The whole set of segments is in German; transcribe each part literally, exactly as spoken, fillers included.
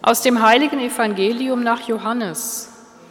Aus dem heiligen Evangelium nach Johannes.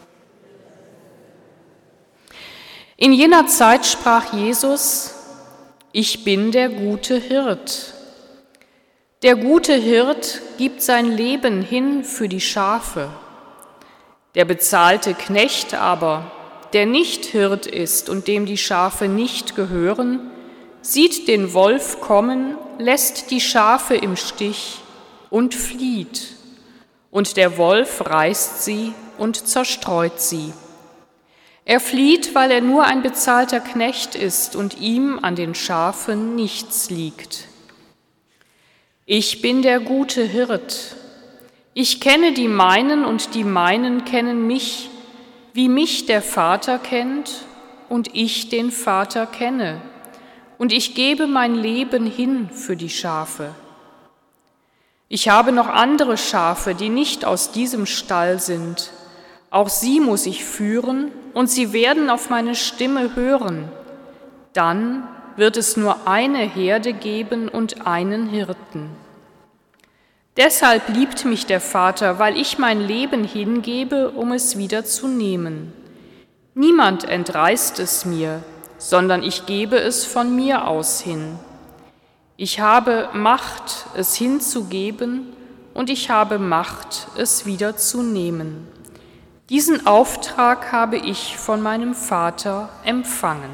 In jener Zeit sprach Jesus: Ich bin der gute Hirt. Der gute Hirt gibt sein Leben hin für die Schafe. Der bezahlte Knecht aber, der nicht Hirt ist und dem die Schafe nicht gehören, sieht den Wolf kommen, lässt die Schafe im Stich und flieht. Und der Wolf reißt sie und zerstreut sie. Er flieht, weil er nur ein bezahlter Knecht ist und ihm an den Schafen nichts liegt. Ich bin der gute Hirt. Ich kenne die meinen und die meinen kennen mich, wie mich der Vater kennt und ich den Vater kenne. Und ich gebe mein Leben hin für die Schafe. Ich habe noch andere Schafe, die nicht aus diesem Stall sind. Auch sie muss ich führen, und sie werden auf meine Stimme hören. Dann wird es nur eine Herde geben und einen Hirten. Deshalb liebt mich der Vater, weil ich mein Leben hingebe, um es wieder zu nehmen. Niemand entreißt es mir, sondern ich gebe es von mir aus hin. Ich habe Macht, es hinzugeben, und ich habe Macht, es wieder zu nehmen. Diesen Auftrag habe ich von meinem Vater empfangen.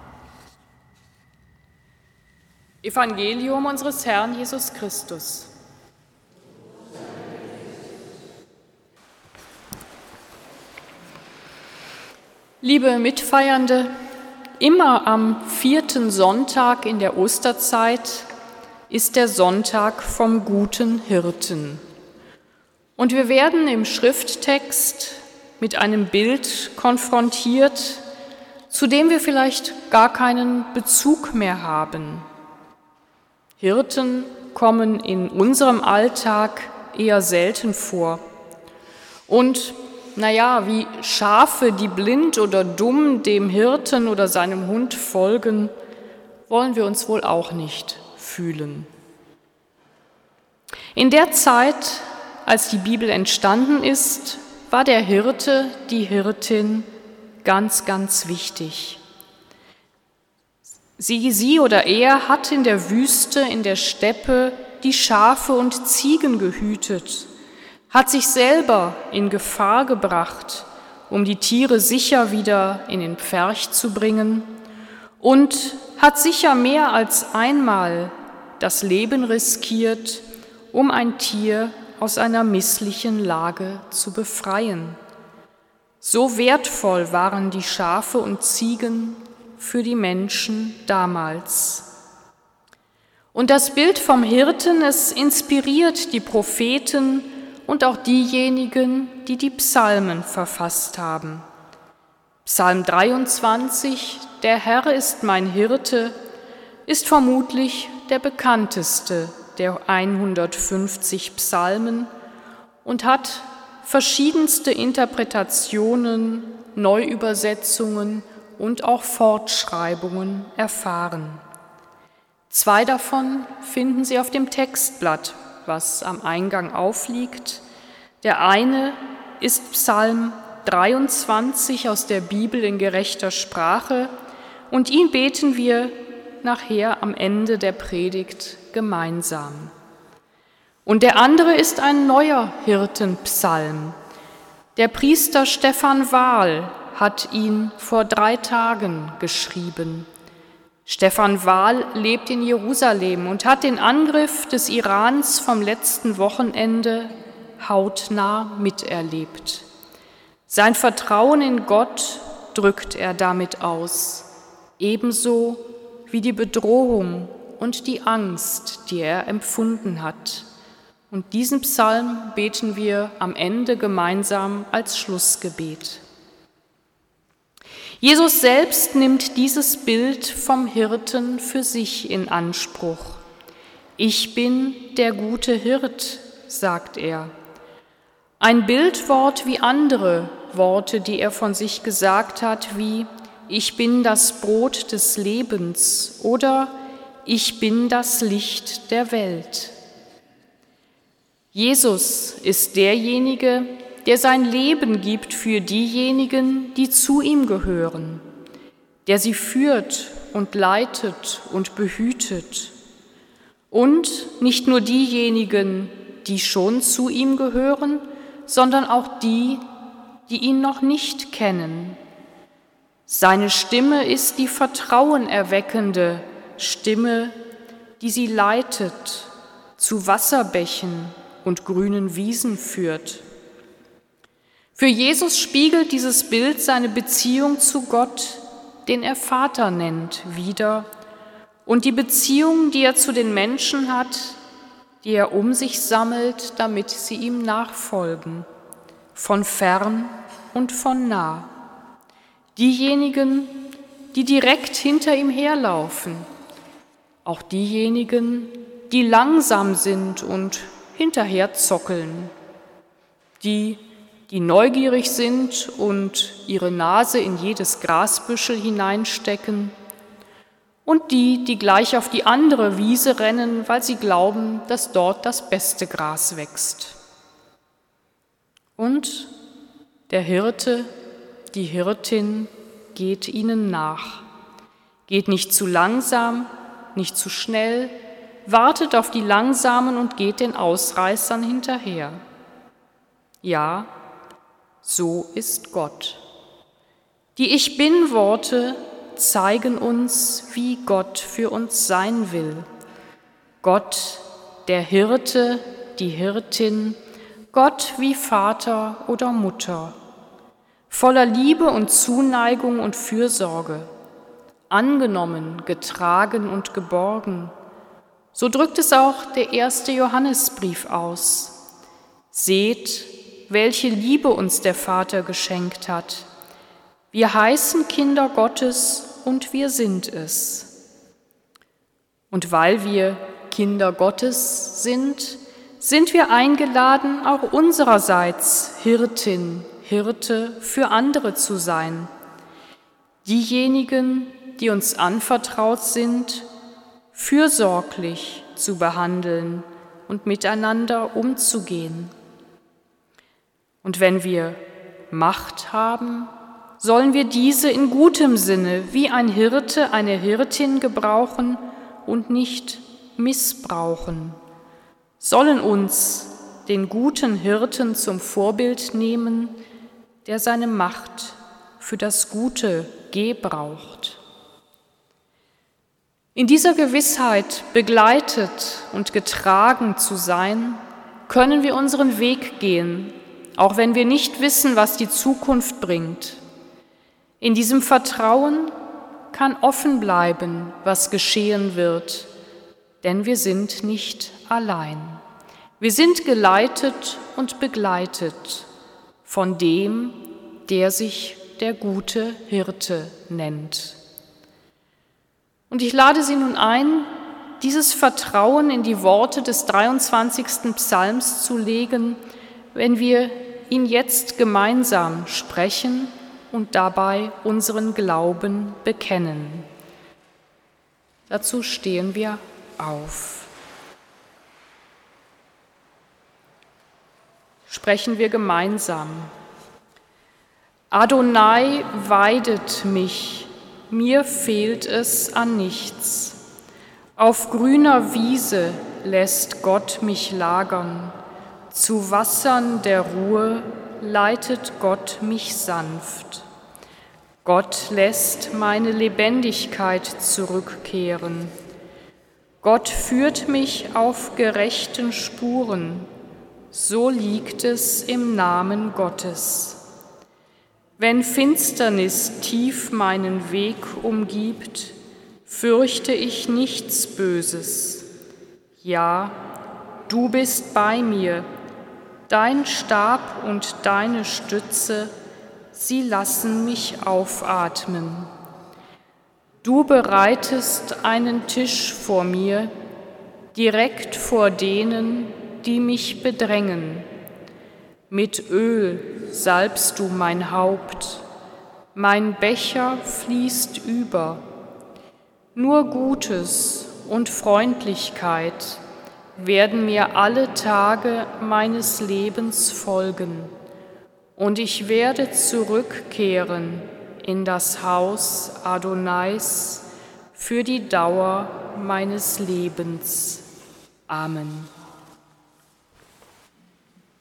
Evangelium unseres Herrn Jesus Christus. Liebe Mitfeiernde, immer am vierten Sonntag in der Osterzeit ist der Sonntag vom guten Hirten. Und wir werden im Schrifttext mit einem Bild konfrontiert, zu dem wir vielleicht gar keinen Bezug mehr haben. Hirten kommen in unserem Alltag eher selten vor. Und naja, wie Schafe, die blind oder dumm dem Hirten oder seinem Hund folgen, wollen wir uns wohl auch nicht fühlen. In der Zeit, als die Bibel entstanden ist, war der Hirte, die Hirtin ganz, ganz wichtig. Sie, sie oder er hat in der Wüste, in der Steppe die Schafe und Ziegen gehütet, hat sich selber in Gefahr gebracht, um die Tiere sicher wieder in den Pferch zu bringen, und hat sicher mehr als einmal das Leben riskiert, um ein Tier aus einer misslichen Lage zu befreien. So wertvoll waren die Schafe und Ziegen für die Menschen damals. Und das Bild vom Hirten, es inspiriert die Propheten und auch diejenigen, die die Psalmen verfasst haben. Psalm dreiundzwanzig, der Herr ist mein Hirte, ist vermutlich der bekannteste der hundertfünfzig Psalmen und hat verschiedenste Interpretationen, Neuübersetzungen und auch Fortschreibungen erfahren. Zwei davon finden Sie auf dem Textblatt, was am Eingang aufliegt. Der eine ist Psalm dreiundzwanzig aus der Bibel in gerechter Sprache, und ihn beten wir nachher am Ende der Predigt gemeinsam. Und der andere ist ein neuer Hirtenpsalm. Der Priester Stefan Wahl hat ihn vor drei Tagen geschrieben. Stefan Wahl lebt in Jerusalem und hat den Angriff des Irans vom letzten Wochenende hautnah miterlebt. Sein Vertrauen in Gott drückt er damit aus, ebenso wie die Bedrohung und die Angst, die er empfunden hat. Und diesen Psalm beten wir am Ende gemeinsam als Schlussgebet. Jesus selbst nimmt dieses Bild vom Hirten für sich in Anspruch. Ich bin der gute Hirt, sagt er. Ein Bildwort wie andere Worte, die er von sich gesagt hat, wie ich bin das Brot des Lebens oder ich bin das Licht der Welt. Jesus ist derjenige, der sein Leben gibt für diejenigen, die zu ihm gehören, der sie führt und leitet und behütet. Und nicht nur diejenigen, die schon zu ihm gehören, sondern auch die, die ihn noch nicht kennen. Seine Stimme ist die vertrauenerweckende Stimme, die sie leitet, zu Wasserbächen und grünen Wiesen führt. Für Jesus spiegelt dieses Bild seine Beziehung zu Gott, den er Vater nennt, wider, und die Beziehung, die er zu den Menschen hat, die er um sich sammelt, damit sie ihm nachfolgen, von fern und von nah. Diejenigen, die direkt hinter ihm herlaufen, auch diejenigen, die langsam sind und hinterher zockeln, die, die neugierig sind und ihre Nase in jedes Grasbüschel hineinstecken, und die, die gleich auf die andere Wiese rennen, weil sie glauben, dass dort das beste Gras wächst. Und der Hirte, die Hirtin geht ihnen nach, geht nicht zu langsam, nicht zu schnell, wartet auf die Langsamen und geht den Ausreißern hinterher. Ja, so ist Gott. Die Ich-Bin-Worte zeigen uns, wie Gott für uns sein will. Gott, der Hirte, die Hirtin, Gott wie Vater oder Mutter, voller Liebe und Zuneigung und Fürsorge, angenommen, getragen und geborgen. So drückt es auch der erste Johannesbrief aus. Seht, welche Liebe uns der Vater geschenkt hat. Wir heißen Kinder Gottes und wir sind es. Und weil wir Kinder Gottes sind, sind wir eingeladen, auch unsererseits Hirtin, Hirte für andere zu sein. Diejenigen, die uns anvertraut sind, fürsorglich zu behandeln und miteinander umzugehen. Und wenn wir Macht haben, sollen wir diese in gutem Sinne wie ein Hirte, eine Hirtin gebrauchen und nicht missbrauchen, sollen uns den guten Hirten zum Vorbild nehmen, der seine Macht für das Gute gebraucht. In dieser Gewissheit begleitet und getragen zu sein, können wir unseren Weg gehen, auch wenn wir nicht wissen, was die Zukunft bringt. In diesem Vertrauen kann offen bleiben, was geschehen wird, denn wir sind nicht allein. Wir sind geleitet und begleitet von dem, der sich der gute Hirte nennt. Und ich lade Sie nun ein, dieses Vertrauen in die Worte des dreiundzwanzigsten Psalms zu legen, wenn wir ihn jetzt gemeinsam sprechen und dabei unseren Glauben bekennen. Dazu stehen wir auf. Sprechen wir gemeinsam. Adonai weidet mich, mir fehlt es an nichts. Auf grüner Wiese lässt Gott mich lagern, zu Wassern der Ruhe leitet Gott mich sanft. Gott lässt meine Lebendigkeit zurückkehren. Gott führt mich auf gerechten Spuren, so liegt es im Namen Gottes. Wenn Finsternis tief meinen Weg umgibt, fürchte ich nichts Böses. Ja, du bist bei mir, dein Stab und deine Stütze, sie lassen mich aufatmen. Du bereitest einen Tisch vor mir, direkt vor denen, die mich bedrängen. Mit Öl salbst du mein Haupt, mein Becher fließt über. Nur Gutes und Freundlichkeit werden mir alle Tage meines Lebens folgen, und ich werde zurückkehren in das Haus Adonais für die Dauer meines Lebens. Amen.